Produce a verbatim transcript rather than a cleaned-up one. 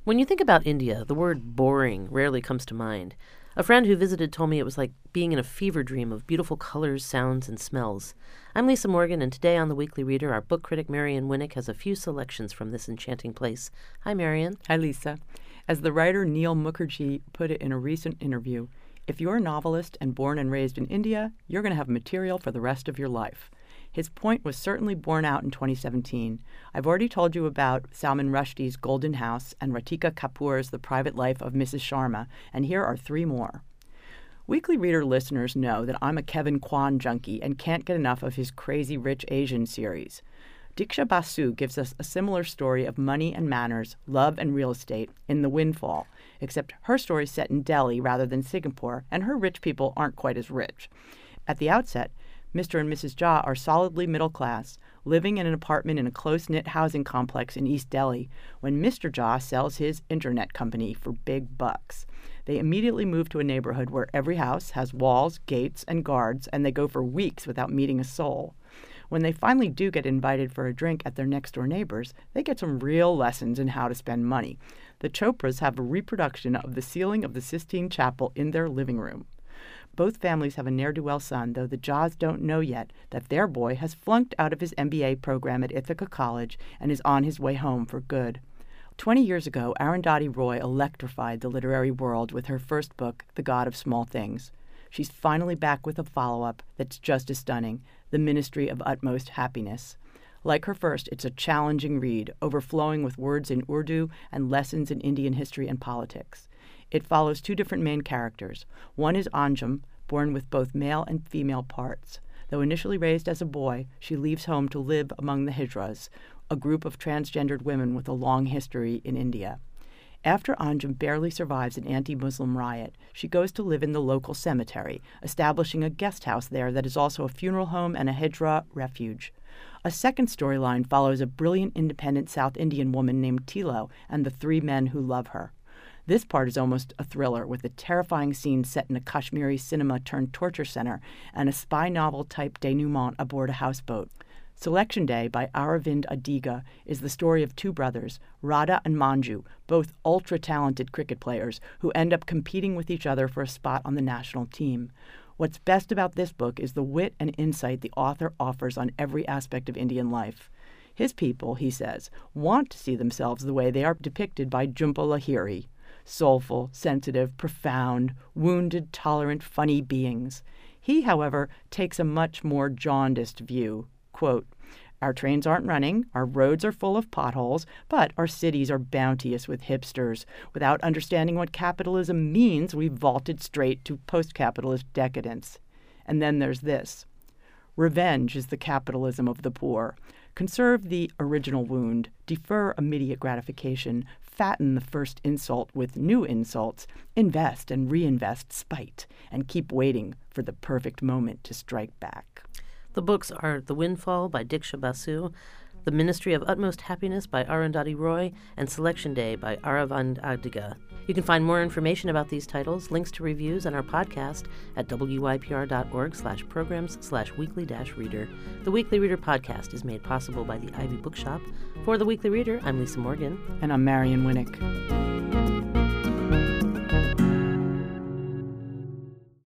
When you think about India, the word boring rarely comes to mind. A friend who visited told me it was like being in a fever dream of beautiful colors, sounds, and smells. I'm Lisa Morgan, and today on The Weekly Reader, our book critic Marion Winnick has a few selections from this enchanting place. Hi, Marion. Hi, Lisa. As the writer Neil Mukherjee put it in a recent interview, if you're a novelist and born and raised in India, you're going to have material for the rest of your life. His point was certainly borne out in twenty seventeen. I've already told you about Salman Rushdie's Golden House and Ratika Kapoor's The Private Life of Missus Sharma, and here are three more. Weekly Reader listeners know that I'm a Kevin Kwan junkie and can't get enough of his Crazy Rich Asian series. Diksha Basu gives us a similar story of money and manners, love and real estate in The Windfall, except her story's set in Delhi rather than Singapore, and her rich people aren't quite as rich. At the outset, Mister and Missus Jha are solidly middle class, living in an apartment in a close-knit housing complex in East Delhi when Mister Jha sells his internet company for big bucks. They immediately move to a neighborhood where every house has walls, gates, and guards, and they go for weeks without meeting a soul. When they finally do get invited for a drink at their next-door neighbors, they get some real lessons in how to spend money. The Chopras have a reproduction of the ceiling of the Sistine Chapel in their living room. Both families have a ne'er-do-well son, though the Jhas don't know yet that their boy has flunked out of his M B A program at Ithaca College and is on his way home for good. Twenty years ago, Arundhati Roy electrified the literary world with her first book, The God of Small Things. She's finally back with a follow-up that's just as stunning, The Ministry of Utmost Happiness. Like her first, it's a challenging read, overflowing with words in Urdu and lessons in Indian history and politics. It follows two different main characters. One is Anjum, born with both male and female parts. Though initially raised as a boy, she leaves home to live among the Hijras, a group of transgendered women with a long history in India. After Anjum barely survives an anti-Muslim riot, she goes to live in the local cemetery, establishing a guest house there that is also a funeral home and a Hijra refuge. A second storyline follows a brilliant independent South Indian woman named Tilo and the three men who love her. This part is almost a thriller, with a terrifying scene set in a Kashmiri cinema-turned-torture center and a spy novel-type denouement aboard a houseboat. Selection Day by Aravind Adiga is the story of two brothers, Radha and Manju, both ultra-talented cricket players who end up competing with each other for a spot on the national team. What's best about this book is the wit and insight the author offers on every aspect of Indian life. His people, he says, want to see themselves the way they are depicted by Jhumpa Lahiri. Soulful, sensitive, profound, wounded, tolerant, funny beings. He, however, takes a much more jaundiced view. Quote, our trains aren't running, our roads are full of potholes, but our cities are bounteous with hipsters. Without understanding what capitalism means, we've vaulted straight to post-capitalist decadence. And then there's this. Revenge is the capitalism of the poor. Conserve the original wound, defer immediate gratification, fatten the first insult with new insults, invest and reinvest spite, and keep waiting for the perfect moment to strike back. The books are The Windfall by Diksha Basu, The Ministry of Utmost Happiness by Arundhati Roy, and Selection Day by Aravind Adiga. You can find more information about these titles, links to reviews, and our podcast at wypr.org slash programs slash weekly dash reader. The Weekly Reader podcast is made possible by the Ivy Bookshop. For The Weekly Reader, I'm Lisa Morgan. And I'm Marion Winnick.